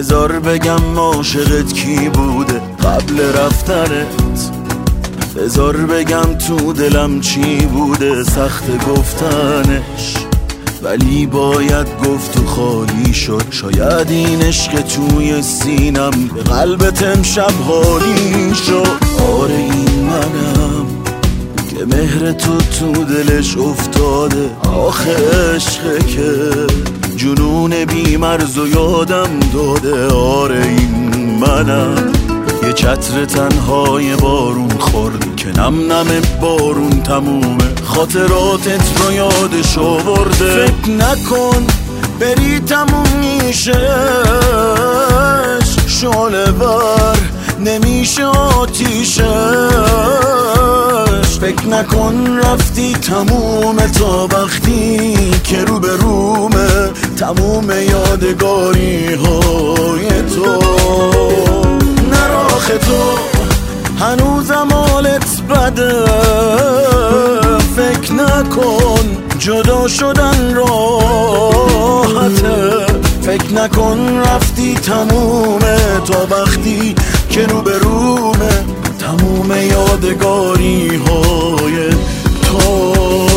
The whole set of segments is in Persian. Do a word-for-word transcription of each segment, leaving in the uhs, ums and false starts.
بذار بگم عاشقت کی بوده قبل رفتنت، بذار بگم تو دلم چی بوده سخت گفتنش، ولی باید گفت و خالی شد. شاید این عشق توی سینم به قلبت امشب حالی شد. آره این منم که مهر تو تو دلش افتاده، آخه عشقه که جنون بی‌مرز و یادم داده. آره این منم یه چتر تنهای بارون خورد که نم نم بارون تمومه، خاطراتت رو یادش آورده. فکر نکن بری تموم میشهش، شعله ور نمیشه آتیشش. فکر نکن رفتی تمومه تا وقتی که رو به رومه تموم یادگاری های تو. نراخ تو هنوزم حالت بده، فکر نکن جدا شدن راحته. فکر نکن رفتی تمومه تا وقتی که رو به رومه تموم یادگاری های تو.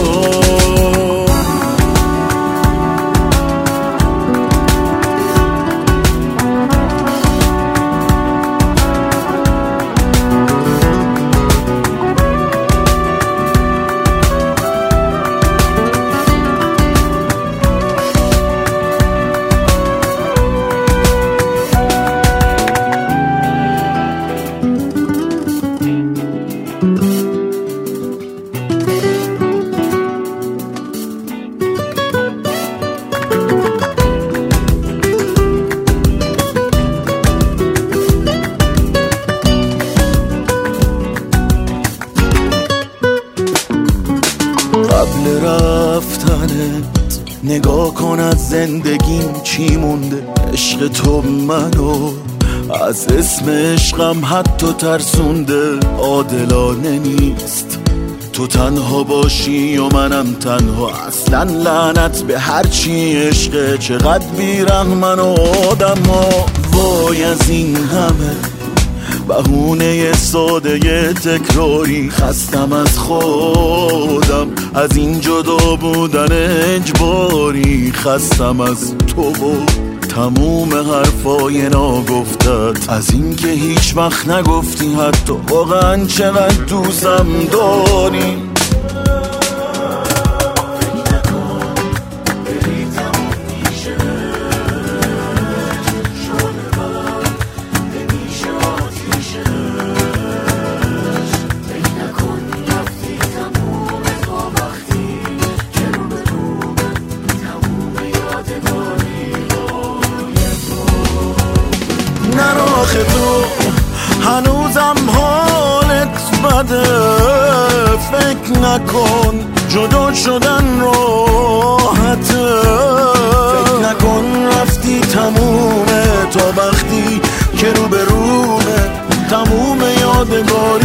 قبل رفتنت نگاه کن از زندگیم چی مونده. عشق تو منو از اسم عشقم حتی ترسونده. عادلانه نیست تو تنها باشی و منم تنها، اصلا لعنت به هرچی عشقه. چقدر بیرحمن و آدم ها، وای از این همه بهونه ساده تکراری. خستم از خودم از این جدا بودن اجباری، خستم از تو و تموم حرفای ناگفتت، از این که هیچ وقت نگفتی حتی واقعا چقدر دوستم داری. نراخ تو هنوزم حالت بده، فکر نکن جدا شدن راحته. فکر نکن رفتی تمومه تا وقتی که رو به رومه تموم یادگاری